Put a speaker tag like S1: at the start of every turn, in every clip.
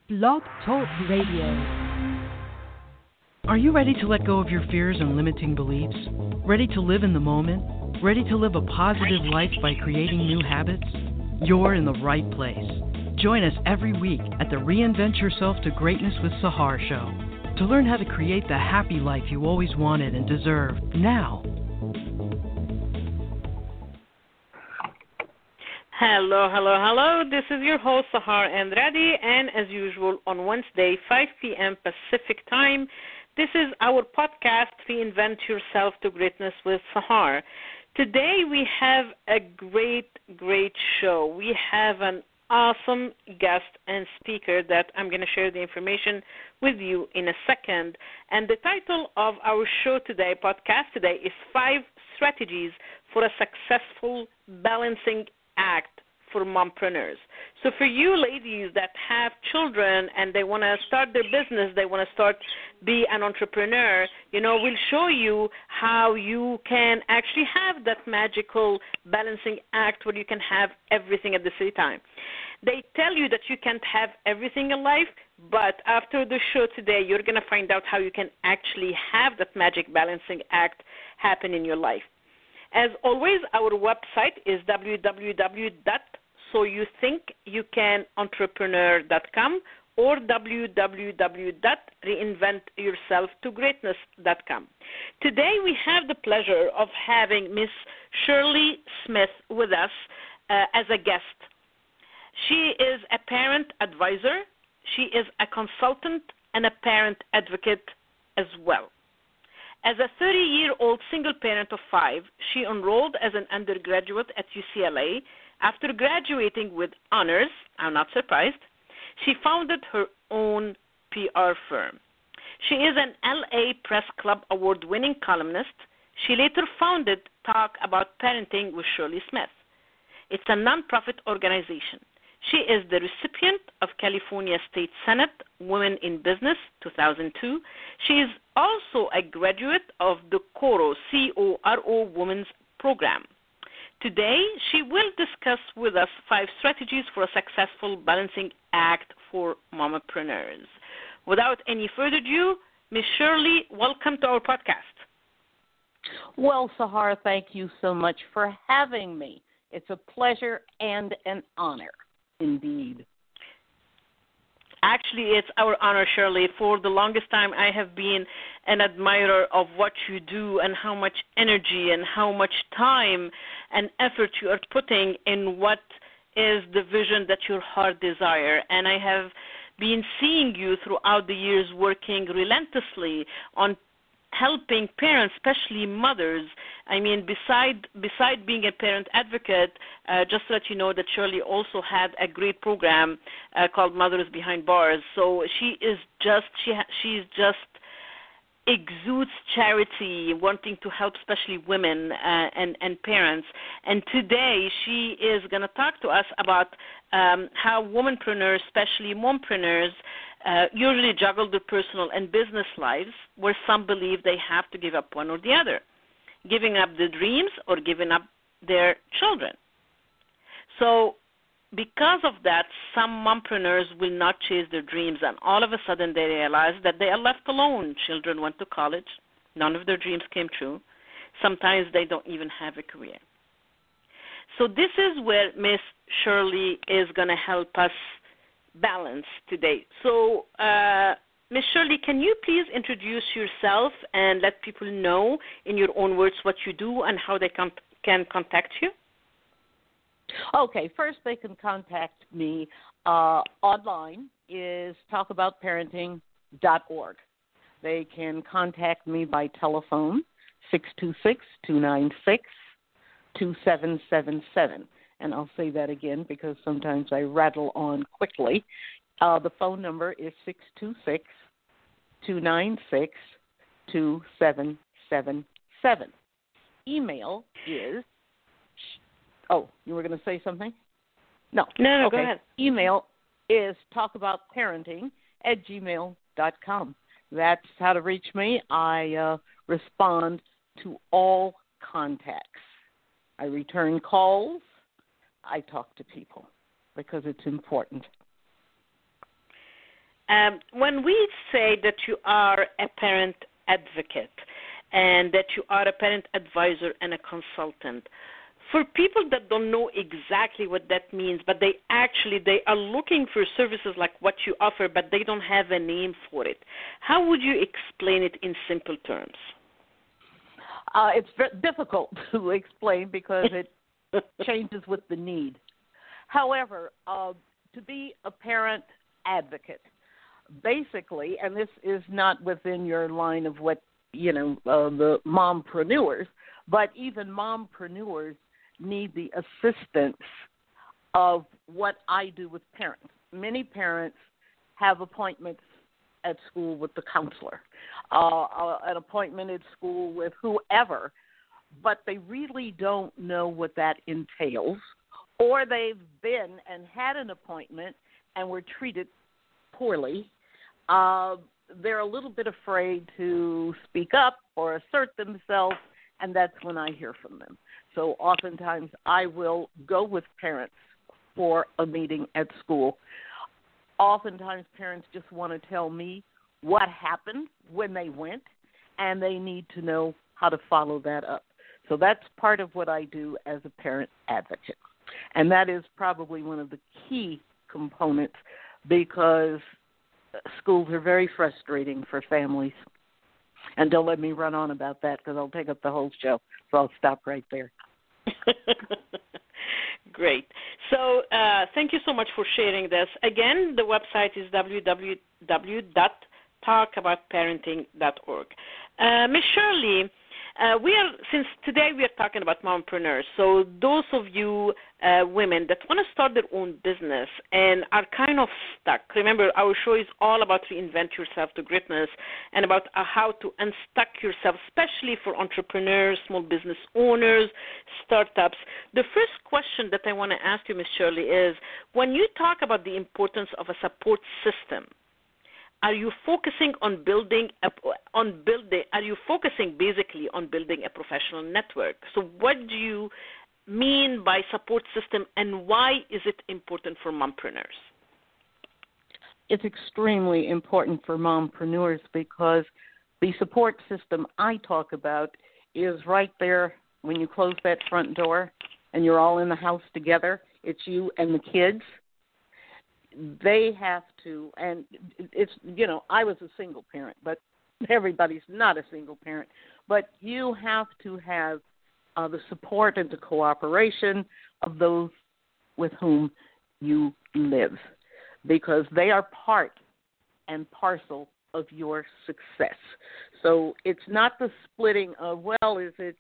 S1: Blog Talk Radio. Are you ready to let go of your fears and limiting beliefs? Ready to live in the moment? Ready to live a positive life by creating new habits? You're in the right place. Join us every week at the Reinvent Yourself to Greatness with Sahar show to learn how to create the happy life you always wanted and deserve now.
S2: Hello. This is your host, Sahar Andrade, and as usual, on Wednesday, 5 p.m. Pacific Time, this is our podcast, Reinvent Yourself to Greatness with Sahar. Today, we have a great show. We have an awesome guest and speaker that I'm going to share the information with you in a second. And the title of our show today, podcast today, is 5 Strategies for a Successful Balancing Act for Mompreneurs. So for you ladies that have children and they want to start their business, they want to be an entrepreneur, we'll show you how you can actually have that magical balancing act where you can have everything at the same time. They tell you that you can't have everything in life, but after the show today, you're going to find out how you can actually have that magic balancing act happen in your life. As always, our website is www.soyouthinkyoucanentrepreneur.com or www.reinventyourselftogreatness.com. Today we have the pleasure of having Miss Shirley Smith with us as a guest. She is a parent advisor. She is a consultant and a parent advocate as well. As a 30-year-old single parent of 5, she enrolled as an undergraduate at UCLA. After graduating with honors, I'm not surprised, she founded her own PR firm. She is an LA Press Club award-winning columnist. She later founded Talk About Parenting with Shirley Smith. It's a nonprofit organization. She is the recipient of California State Senate Women in Business 2002. She is also a graduate of the CORO, C-O-R-O Women's Program. Today, she will discuss with us 5 strategies for a successful balancing act for mompreneurs. Without any further ado, Ms. Shirley, welcome to our podcast.
S3: Well, Sahar, thank you so much for having me. It's a pleasure and an honor. Indeed.
S2: Actually, it's our honor, Shirley. For the longest time, I have been an admirer of what you do and how much energy and how much time and effort you are putting in what is the vision that your heart desire. And I have been seeing you throughout the years working relentlessly on helping parents, especially mothers. I mean, beside being a parent advocate, just to let you know that Shirley also had a great program called Mothers Behind Bars. So she exudes charity, wanting to help especially women and parents. And today she is going to talk to us about how womanpreneurs, especially mompreneurs, usually juggle their personal and business lives, where some believe they have to give up one or the other, giving up their dreams or giving up their children. So because of that, some mompreneurs will not chase their dreams, and all of a sudden they realize that they are left alone. Children went to college. None of their dreams came true. Sometimes they don't even have a career. So this is where Miss Shirley is going to help us balance today. So, Ms. Shirley, can you please introduce yourself and let people know in your own words what you do and how they can contact you?
S3: Okay, first they can contact me online is talkaboutparenting.org. They can contact me by telephone, 626-296-2777. And I'll say that again because sometimes I rattle on quickly. The phone number is 626-296-2777. Email is, you were going to say something? No,
S2: okay. Go ahead.
S3: Email is talkaboutparenting@gmail.com. That's how to reach me. I respond to all contacts. I return calls. I talk to people because it's important.
S2: When we say that you are a parent advocate and that you are a parent advisor and a consultant, for people that don't know exactly what that means, but they are looking for services like what you offer, but they don't have a name for it, how would you explain it in simple terms?
S3: It's difficult to explain because it changes with the need. However, to be a parent advocate, basically, and this is not within your line of what, the mompreneurs, but even mompreneurs need the assistance of what I do with parents. Many parents have appointments at school with the counselor, an appointment at school with whoever, but they really don't know what that entails, or they've been and had an appointment and were treated poorly. They're a little bit afraid to speak up or assert themselves, and that's when I hear from them. So oftentimes I will go with parents for a meeting at school. Oftentimes parents just want to tell me what happened when they went, and they need to know how to follow that up. So that's part of what I do as a parent advocate. And that is probably one of the key components, because schools are very frustrating for families. And don't let me run on about that, because I'll take up the whole show. So I'll stop right there.
S2: Great. So thank you so much for sharing this. Again, the website is www.talkaboutparenting.org. Ms. Shirley, since today we are talking about mompreneurs, so those of you women that want to start their own business and are kind of stuck, remember our show is all about reinvent yourself to greatness and about how to unstuck yourself, especially for entrepreneurs, small business owners, startups. The first question that I want to ask you, Ms. Shirley, is when you talk about the importance of a support system, are you focusing on building are you focusing basically on building a professional network? So what do you mean by support system, and why is it important for mompreneurs?
S3: It's extremely important for mompreneurs because the support system I talk about is right there when you close that front door and you're all in the house together. It's you and the kids. They have to, and it's, I was a single parent, but everybody's not a single parent. But you have to have the support and the cooperation of those with whom you live, because they are part and parcel of your success. So it's not the splitting of, well, is it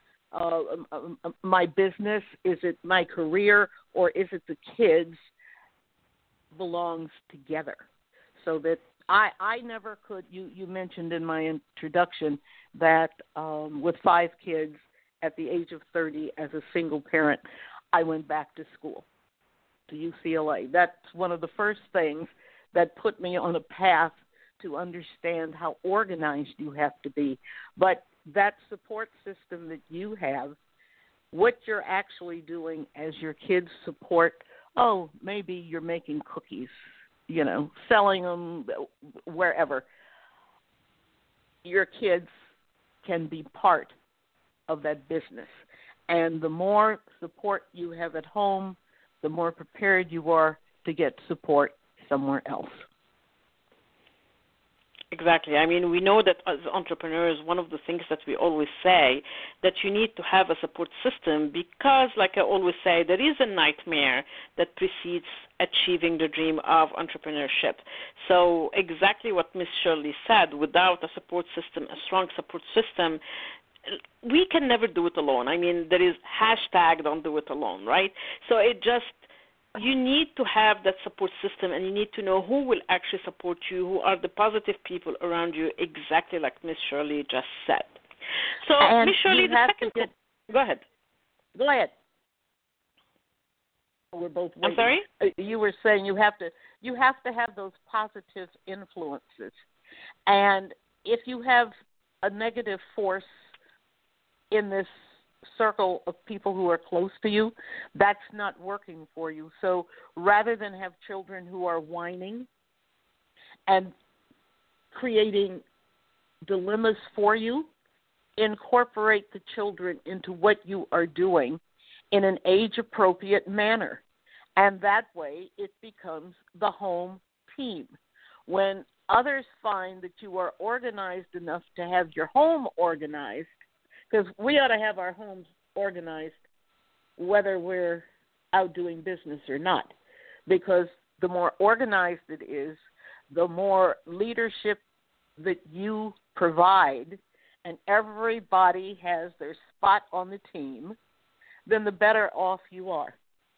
S3: my business, is it my career, or is it the kids? Belongs together. So that I never could, you mentioned in my introduction that with 5 kids at the age of 30 as a single parent, I went back to school, to UCLA. That's one of the first things that put me on a path to understand how organized you have to be. But that support system that you have, what you're actually doing as your kids support, maybe you're making cookies, selling them wherever. Your kids can be part of that business. And the more support you have at home, the more prepared you are to get support somewhere else.
S2: Exactly. I mean, we know that as entrepreneurs, one of the things that we always say, that you need to have a support system because, like I always say, there is a nightmare that precedes achieving the dream of entrepreneurship. So exactly what Ms. Shirley said, without a support system, a strong support system, we can never do it alone. I mean, there is hashtag don't do it alone, right? So you need to have that support system, and you need to know who will actually support you, who are the positive people around you, exactly like Ms. Shirley just said. So, Ms. Shirley, the second go ahead.
S3: Go ahead. We're both waiting.
S2: I'm sorry?
S3: You were saying you have to have those positive influences. And if you have a negative force in this circle of people who are close to you, that's not working for you. So rather than have children who are whining and creating dilemmas for you, incorporate the children into what you are doing in an age-appropriate manner. And that way it becomes the home team. When others find that you are organized enough to have your home organized, because we ought to have our homes organized whether we're out doing business or not, because the more organized it is, the more leadership that you provide, and everybody has their spot on the team, then the better off you are.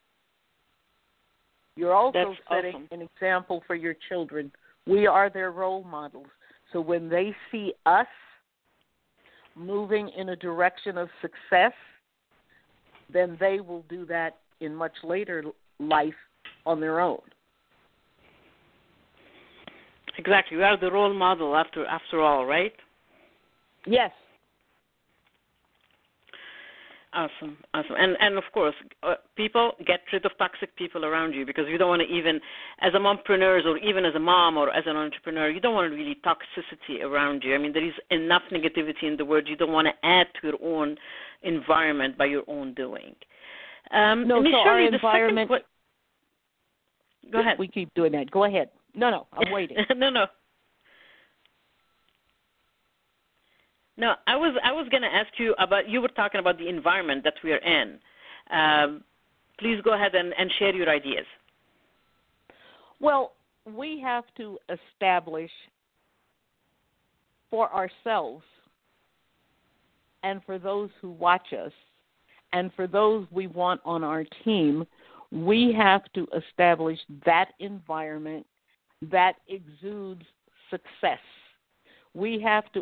S3: You're also setting an example for your children. We are their role models. So when they see us moving in a direction of success, then they will do that in much later life on their own.
S2: Exactly. We are the role model after all, right?
S3: Yes.
S2: Awesome. And of course, people, get rid of toxic people around you, because you don't want to, even as a mompreneur or even as a mom or as an entrepreneur, you don't want really toxicity around you. I mean, there is enough negativity in the world. You don't want to add to your own environment by your own doing.
S3: No, so our environment...
S2: Go ahead.
S3: We keep doing that. Go ahead. No, I'm waiting.
S2: No, I was going to ask you about, you were talking about the environment that we are in. Please go ahead and share your ideas.
S3: Well, we have to establish for ourselves and for those who watch us and for those we want on our team, we have to establish that environment that exudes success. We have to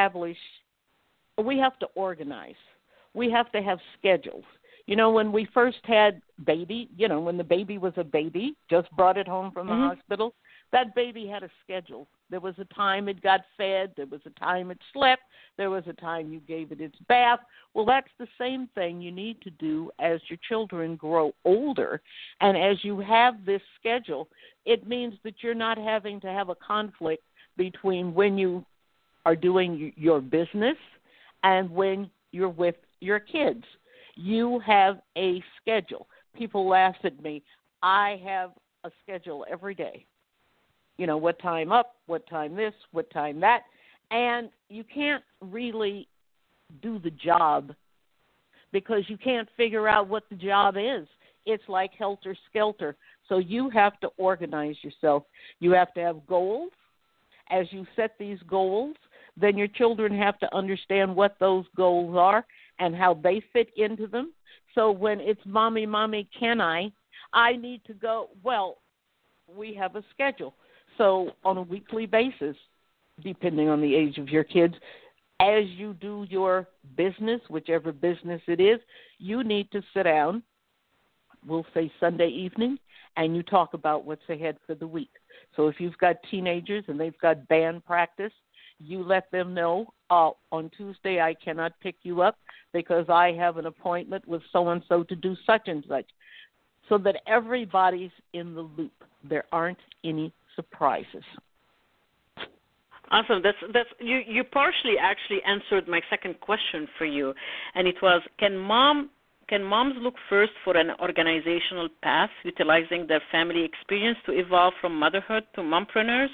S3: organize. We have to have schedules. You know, when we first had baby, when the baby was a baby, just brought it home from the hospital, that baby had a schedule. There was a time it got fed. There was a time it slept. There was a time you gave it its bath. Well, that's the same thing you need to do as your children grow older. And as you have this schedule, it means that you're not having to have a conflict between when you are doing your business and when you're with your kids. You have a schedule. People laugh at me. I have a schedule every day. What time up, what time this, what time that. And you can't really do the job because you can't figure out what the job is. It's like helter-skelter. So you have to organize yourself. You have to have goals. As you set these goals, then your children have to understand what those goals are and how they fit into them. So when it's mommy, can I need to go, well, we have a schedule. So on a weekly basis, depending on the age of your kids, as you do your business, whichever business it is, you need to sit down, we'll say Sunday evening, and you talk about what's ahead for the week. So if you've got teenagers and they've got band practice, you let them know, on Tuesday I cannot pick you up because I have an appointment with so-and-so to do such and such, so that everybody's in the loop. There aren't any surprises.
S2: Awesome. That's you partially actually answered my second question for you, and it was, can moms look first for an organizational path utilizing their family experience to evolve from motherhood to mompreneurs?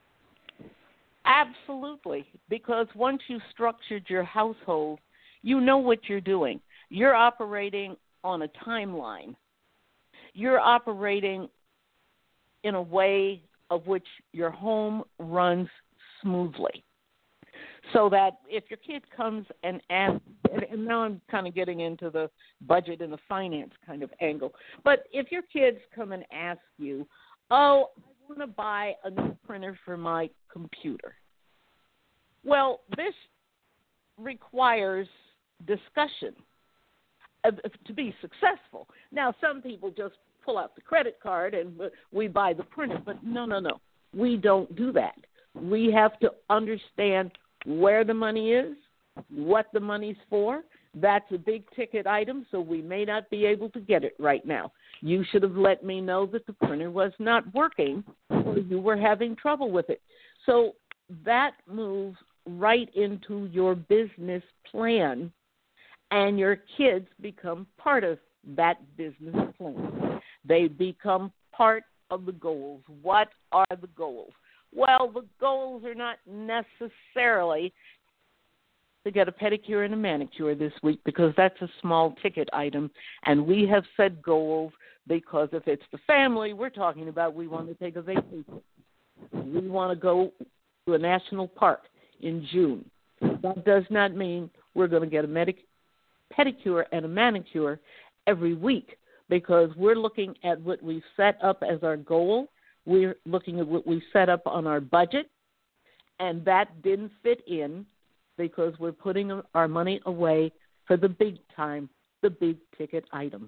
S3: Absolutely, because once you've structured your household, you know what you're doing. You're operating on a timeline. You're operating in a way of which your home runs smoothly. So that if your kid comes and asks, and now I'm kind of getting into the budget and the finance kind of angle, but if your kids come and ask you, I want to buy a new printer for my computer. Well, this requires discussion to be successful. Now, some people just pull out the credit card and we buy the printer, but no. We don't do that. We have to understand where the money is, what the money's for. That's a big ticket item, so we may not be able to get it right now. You should have let me know that the printer was not working or you were having trouble with it. So that moves right into your business plan, and your kids become part of that business plan. They become part of the goals. What are the goals? Well, the goals are not necessarily to get a pedicure and a manicure this week, because that's a small ticket item, and we have set goals because if it's the family we're talking about, we want to take a vacation. We want to go to a national park in June. That does not mean we're going to get a pedicure and a manicure every week, because we're looking at what we've set up as our goal. We're looking at what we set up on our budget, and that didn't fit in because we're putting our money away for the big time, the big ticket item.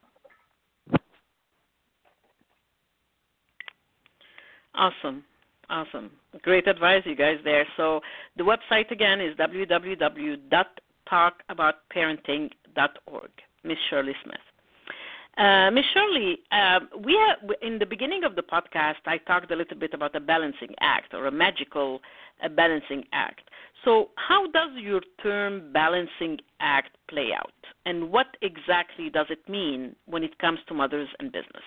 S2: Awesome. Great advice, you guys, there. So the website, again, is www.talkaboutparenting.org. Miss Shirley Smith. Miss Shirley, in the beginning of the podcast, I talked a little bit about a balancing act, or a magical balancing act. So how does your term balancing act play out, and what exactly does it mean when it comes to mothers and business?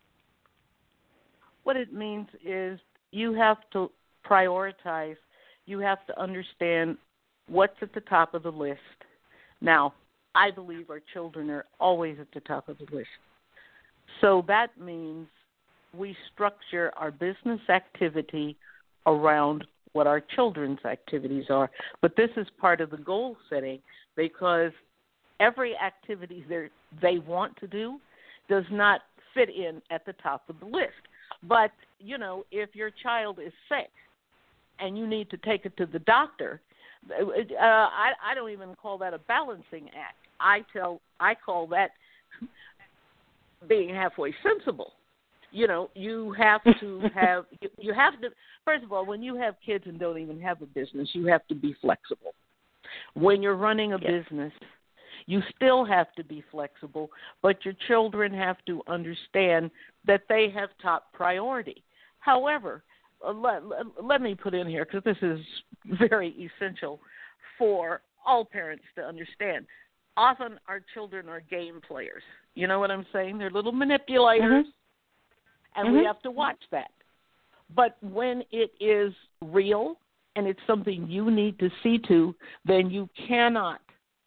S3: What it means is you have to prioritize. You have to understand what's at the top of the list. Now, I believe our children are always at the top of the list. So that means we structure our business activity around what our children's activities are. But this is part of the goal setting, because every activity they want to do does not fit in at the top of the list. But, if your child is sick and you need to take it to the doctor, I don't even call that a balancing act. I call that being halfway sensible. You have to have first of all, when you have kids and don't even have a business, you have to be flexible. When you're running a business, you still have to be flexible, but your children have to understand that they have top priority. However, let me put in here, because this is very essential for all parents to understand. Often our children are game players. You know what I'm saying? They're little manipulators, and we have to watch that. But when it is real and it's something you need to see to, then you cannot,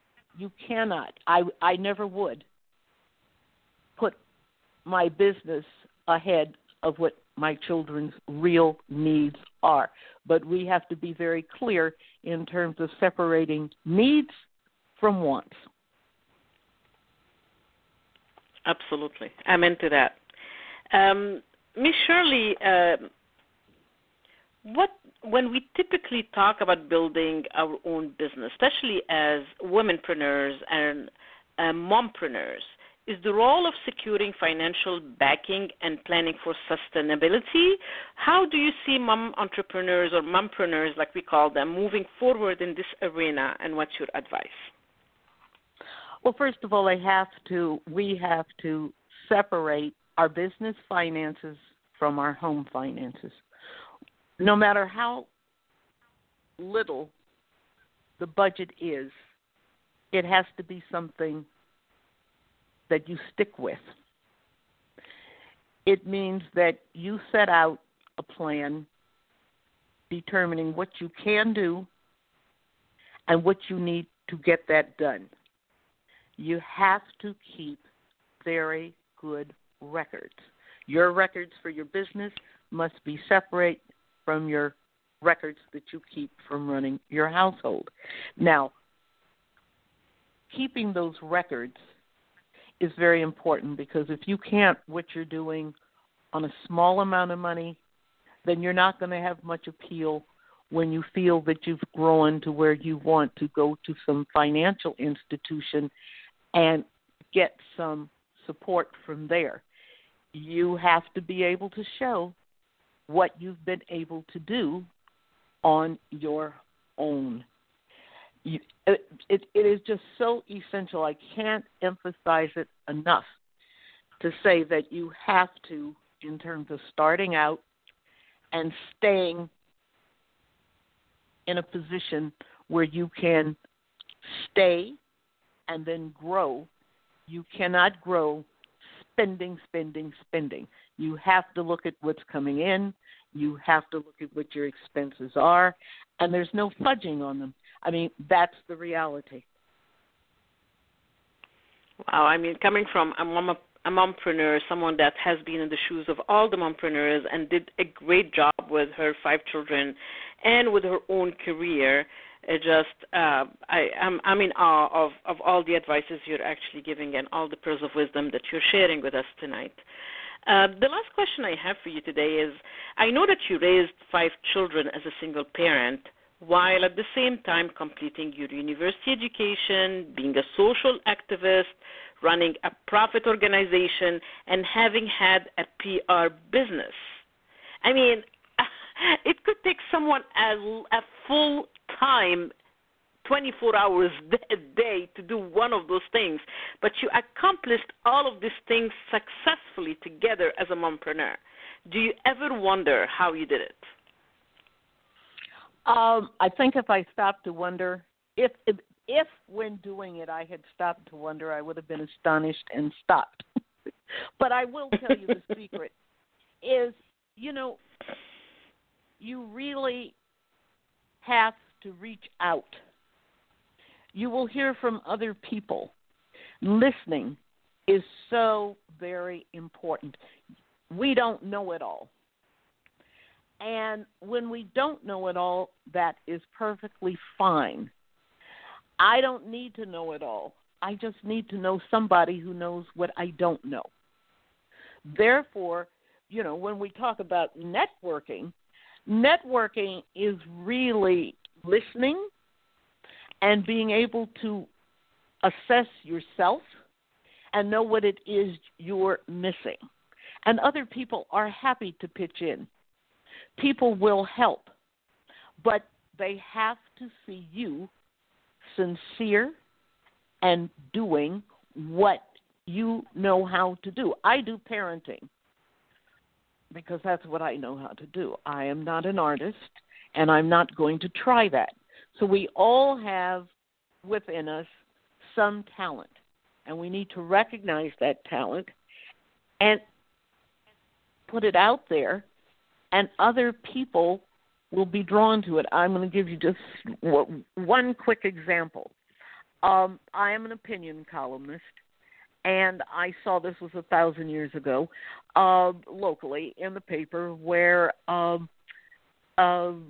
S3: I never would put my business ahead of what my children's real needs are. But we have to be very clear in terms of separating needs from wants.
S2: Absolutely. I'm into that. Miss Shirley, when we typically talk about building our own business, especially as womenpreneurs and mompreneurs, is the role of securing financial backing and planning for sustainability? How do you see mom entrepreneurs or mompreneurs, like we call them, moving forward in this arena, and what's your advice?
S3: Well, first of all, we have to separate our business finances from our home finances. No matter how little the budget is, it has to be something that you stick with. It means that you set out a plan determining what you can do and what you need to get that done. You have to keep very good records. Your records for your business must be separate from your records that you keep from running your household. Now, keeping those records is very important, because if you can't what you're doing on a small amount of money, then you're not going to have much appeal when you feel that you've grown to where you want to go to some financial institution and get some support from there. You have to be able to show what you've been able to do on your own. It is just so essential. I can't emphasize it enough. to say that you have to, in terms of starting out and staying in a position where you can stay and then grow. You cannot grow spending. You have to look at what's coming in. You have to look at what your expenses are, and there's no fudging on them. I mean, that's the reality.
S2: Wow, I mean, coming from a mompreneur, someone that has been in the shoes of all the mompreneurs and did a great job with her 5 children and with her own career, it just I'm in awe of all the advices you're actually giving and all the pearls of wisdom that you're sharing with us tonight. The last question I have for you today is, I know that you raised 5 children as a single parent, while at the same time completing your university education, being a social activist, running a profit organization, and having had a PR business. I mean, it could take someone a full-time 24 hours a day to do one of those things, but you accomplished all of these things successfully together as a mompreneur. Do you ever wonder how you did it?
S3: I think if I stopped to wonder, if when doing it I had stopped to wonder, I would have been astonished and stopped. But I will tell you the secret is, you really have to reach out. You will hear from other people. Listening is so very important. We don't know it all. And when we don't know it all, that is perfectly fine. I don't need to know it all. I just need to know somebody who knows what I don't know. Therefore, when we talk about networking is really listening and being able to assess yourself and know what it is you're missing. And other people are happy to pitch in. People will help, but they have to see you sincere and doing what you know how to do. I do parenting because that's what I know how to do. I am not an artist, and I'm not going to try that. So we all have within us some talent, and we need to recognize that talent and put it out there, and other people will be drawn to it. I'm going to give you just one quick example. I am an opinion columnist, and I saw this was 1,000 years ago, locally in the paper where the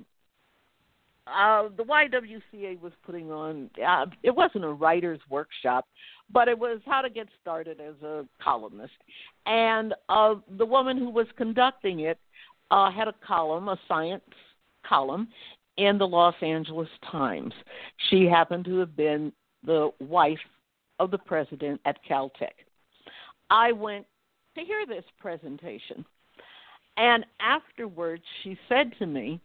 S3: YWCA was putting on, it wasn't a writer's workshop, but it was how to get started as a columnist. And the woman who was conducting it had a column, a science column, in the Los Angeles Times. She happened to have been the wife of the president at Caltech. I went to hear this presentation, and afterwards she said to me,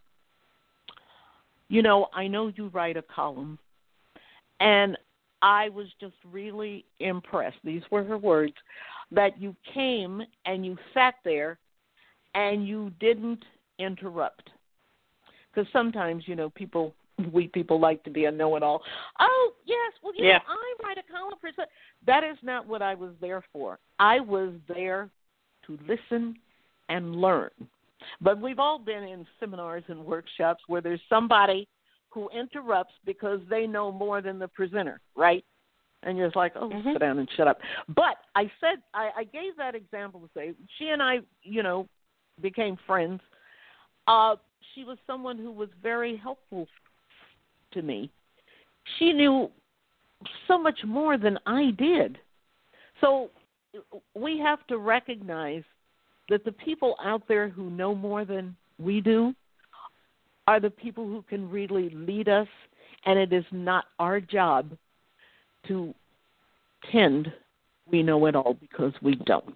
S3: I know you write a column, and I was just really impressed. These were her words, that you came and you sat there and you didn't interrupt. Because sometimes, we people like to be a know-it-all. Oh, yes, well, I write a column for... That is not what I was there for. I was there to listen and learn. But we've all been in seminars and workshops where there's somebody who interrupts because they know more than the presenter, right? And you're just like, sit down and shut up. But I gave that example to say, she and I, became friends. She was someone who was very helpful to me. She knew so much more than I did. So we have to recognize that the people out there who know more than we do are the people who can really lead us, and it is not our job to pretend we know it all, because we don't.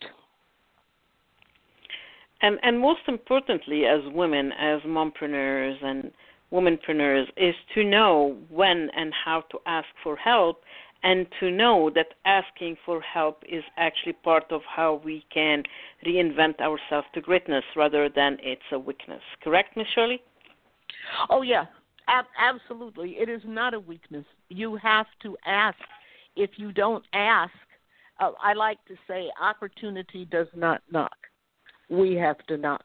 S2: And most importantly, as women, as mompreneurs and womanpreneurs, is to know when and how to ask for help and to know that asking for help is actually part of how we can reinvent ourselves to greatness rather than it's a weakness. Correct, Ms. Shirley?
S3: Oh, yeah, absolutely. It is not a weakness. You have to ask. If you don't ask, I like to say opportunity does not knock. We have to knock.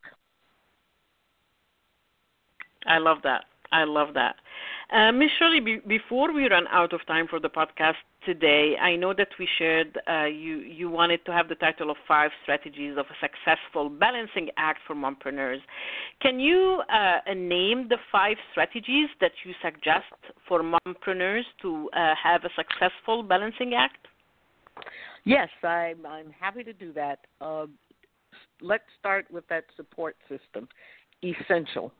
S2: I love that. I love that. Ms. Shirley, before we run out of time for the podcast today, I know that we shared you wanted to have the title of 5 Strategies of a Successful Balancing Act for Mompreneurs. Can you name the 5 strategies that you suggest for mompreneurs to have a successful balancing act?
S3: Yes, I'm happy to do that. Let's start with that support system. Essential.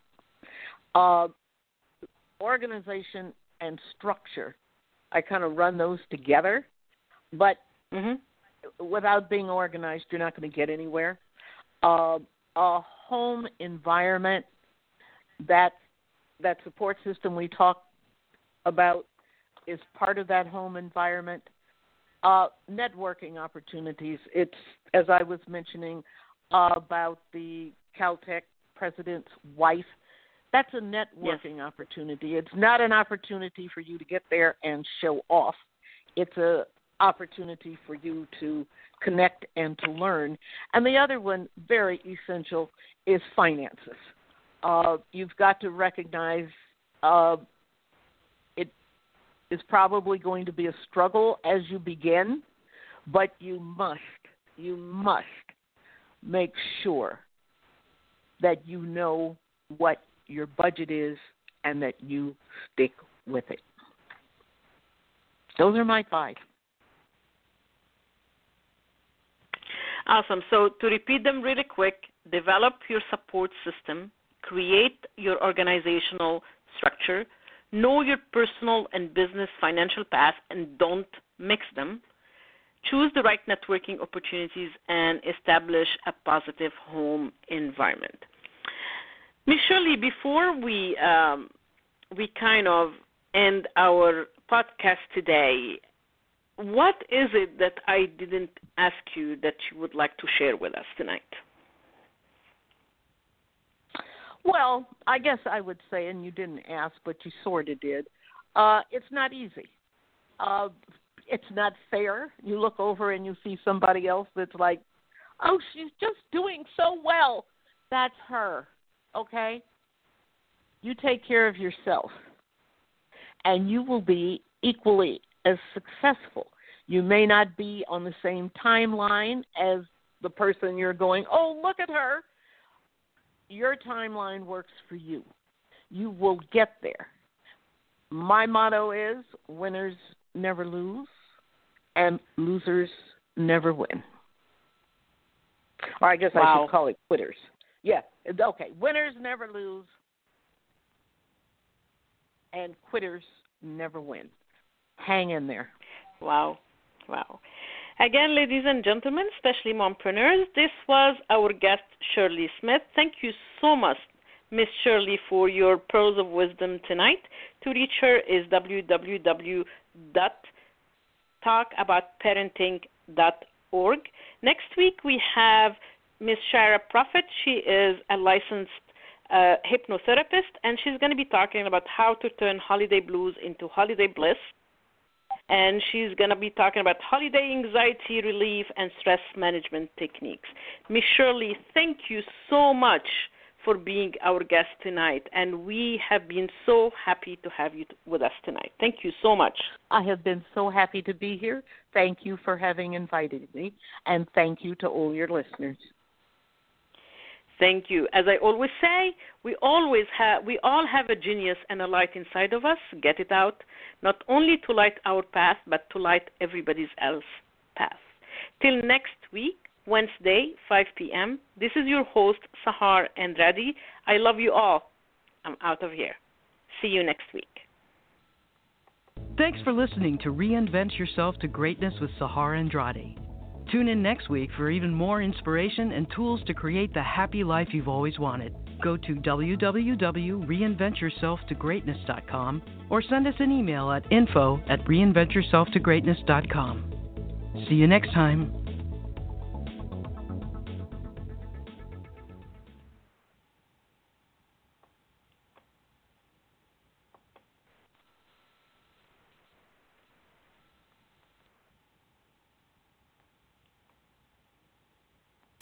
S3: Organization and structure. I kind of run those together, but without being organized, you're not going to get anywhere. A home environment, that support system we talked about is part of that home environment. Networking opportunities. It's, as I was mentioning, about the Caltech president's wife. That's a networking opportunity. It's not an opportunity for you to get there and show off. It's an opportunity for you to connect and to learn. And the other one, very essential, is finances. You've got to recognize it is probably going to be a struggle as you begin, but you must make sure that you know what your budget is and that you stick with it. Those are my 5.
S2: Awesome. So to repeat them really quick, develop your support system, create your organizational structure, know your personal and business financial path and don't mix them, choose the right networking opportunities, and establish a positive home environment. Ms. Shirley, before we kind of end our podcast today, what is it that I didn't ask you that you would like to share with us tonight?
S3: Well, I guess I would say, and you didn't ask, but you sort of did, it's not easy. It's not fair. You look over and you see somebody else that's like, oh, she's just doing so well. That's her. Okay? You take care of yourself, and you will be equally as successful. You may not be on the same timeline as the person you're going, oh, look at her. Your timeline works for you. You will get there. My motto is winners never lose, and losers never win. Or I guess I should call it quitters. Yeah, okay. Winners never lose, and quitters never win. Hang in there.
S2: Wow. Again, ladies and gentlemen, especially mompreneurs, this was our guest, Shirley Smith. Thank you so much, Miss Shirley, for your pearls of wisdom tonight. To reach her is www.talkaboutparenting.org. Next week, we have Ms. Shara Prophet. She is a licensed hypnotherapist, and she's going to be talking about how to turn holiday blues into holiday bliss. And she's going to be talking about holiday anxiety relief and stress management techniques. Ms. Shirley, thank you so much for being our guest tonight, and we have been so happy to have you with us tonight. Thank you so much.
S3: I have been so happy to be here. Thank you for having invited me, and thank you to all your listeners.
S2: Thank you. As I always say, we all have a genius and a light inside of us. Get it out, not only to light our path, but to light everybody else's path. Till next week, Wednesday, 5 p.m., this is your host, Sahar Andrade. I love you all. I'm out of here. See you next week.
S1: Thanks for listening to Reinvent Yourself to Greatness with Sahar Andrade. Tune in next week for even more inspiration and tools to create the happy life you've always wanted. Go to www.reinventyourselftogreatness.com or send us an email at info@reinventyourselftogreatness.com. See you next time.